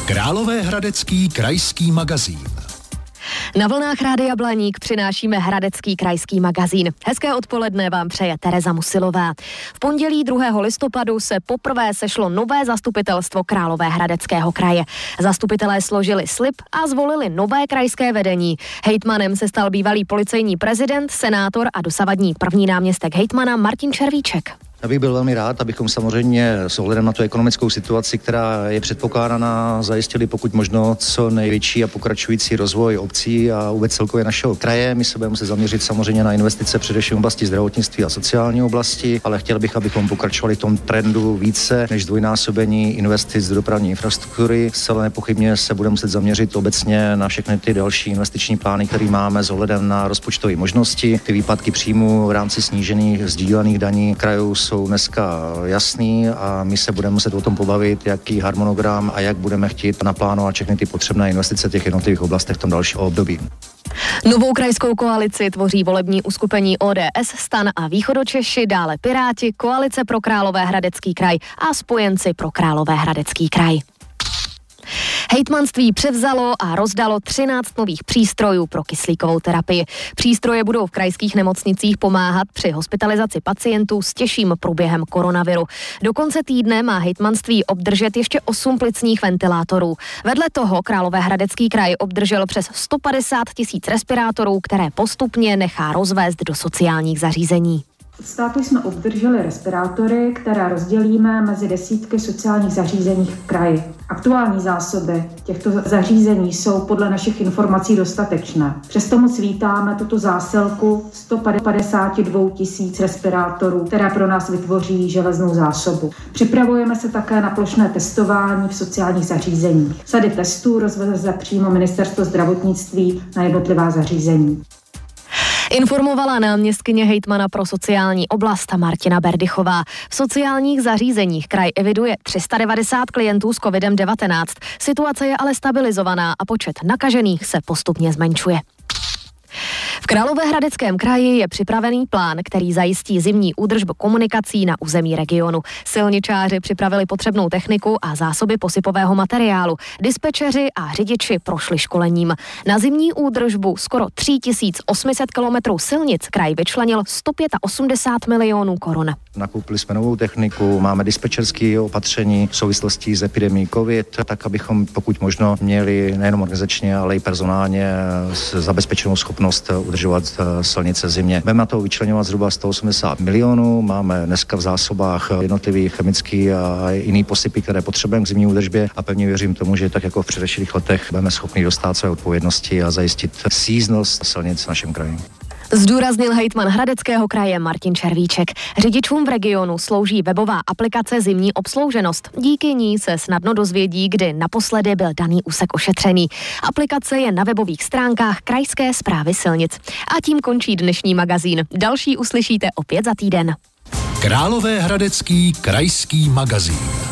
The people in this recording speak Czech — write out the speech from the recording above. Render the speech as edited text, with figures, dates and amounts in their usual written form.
Královéhradecký krajský magazín. Na vlnách Rádia Blaník přinášíme Hradecký krajský magazín. Hezké odpoledne vám přeje Tereza Musilová. V pondělí 2. listopadu se poprvé sešlo nové zastupitelstvo Královéhradeckého kraje. Zastupitelé složili slib a zvolili nové krajské vedení. Hejtmanem se stal bývalý policejní prezident, senátor a dosavadní první náměstek hejtmana Martin Červíček. Já bych byl velmi rád, abychom samozřejmě s ohledem na tu ekonomickou situaci, která je předpokládaná, zajistili pokud možno co největší a pokračující rozvoj obcí a vůbec celkově našeho kraje. My se budeme muset zaměřit samozřejmě na investice především v oblasti zdravotnictví a sociální oblasti, ale chtěl bych, abychom pokračovali v tom trendu více než dvojnásobení investic do dopravní infrastruktury. Zcela nepochybně se budeme muset zaměřit obecně na všechny ty další investiční plány, které máme s ohledem na rozpočtové možnosti. Ty výpadky příjmů v rámci snížených sdílených daní krajů jsou dneska jasný a my se budeme muset o tom pobavit, jaký harmonogram a jak budeme chtít naplánovat všechny ty potřebné investice v těch jednotlivých oblastech v tom dalším období. Novou krajskou koalici tvoří volební uskupení ODS, STAN a Východočeši, dále Piráti, Koalice pro Královéhradecký kraj a Spojenci pro Královéhradecký kraj. Hejtmanství převzalo a rozdalo 13 nových přístrojů pro kyslíkovou terapii. Přístroje budou v krajských nemocnicích pomáhat při hospitalizaci pacientů s těžším průběhem koronaviru. Do konce týdne má hejtmanství obdržet ještě 8 plicních ventilátorů. Vedle toho Královéhradecký kraj obdržel přes 150 000 respirátorů, které postupně nechá rozvést do sociálních zařízení. Od státu jsme obdrželi respirátory, které rozdělíme mezi desítky sociálních zařízení v kraji. Aktuální zásoby těchto zařízení jsou podle našich informací dostatečné. Přesto moc vítáme tuto zásilku 152 000 respirátorů, která pro nás vytvoří železnou zásobu. Připravujeme se také na plošné testování v sociálních zařízeních. Sady testů rozveze přímo Ministerstvo zdravotnictví na jednotlivá zařízení. Informovala náměstkyně hejtmana pro sociální oblast Martina Berdychová. V sociálních zařízeních kraj eviduje 390 klientů s COVID-19. Situace je ale stabilizovaná a počet nakažených se postupně zmenšuje. V Královéhradeckém kraji je připravený plán, který zajistí zimní údržbu komunikací na území regionu. Silničáři připravili potřebnou techniku a zásoby posypového materiálu. Dispečeři a řidiči prošli školením. Na zimní údržbu skoro 3800 kilometrů silnic kraj vyčlenil 185 milionů korun. Nakoupili jsme novou techniku, máme dispečerské opatření v souvislosti s epidemií COVID, tak abychom pokud možno měli nejenom organizačně, ale i personálně zabezpečenou schopnost udržovat silnice zimně. Budeme na to vyčleňovat zhruba 180 milionů, máme dneska v zásobách jednotlivý chemický a jiný posypy, které potřebujeme k zimní údržbě a pevně věřím tomu, že tak jako v předešlých letech budeme schopni dostat své odpovědnosti a zajistit síznost silnic v našem kraji. Zdůraznil hejtman Hradeckého kraje Martin Červíček. Řidičům v regionu slouží webová aplikace Zimní obslouženost. Díky ní se snadno dozvědí, kdy naposledy byl daný úsek ošetřený. Aplikace je na webových stránkách Krajské správy silnic. A tím končí dnešní magazín. Další uslyšíte opět za týden. Královéhradecký krajský magazín.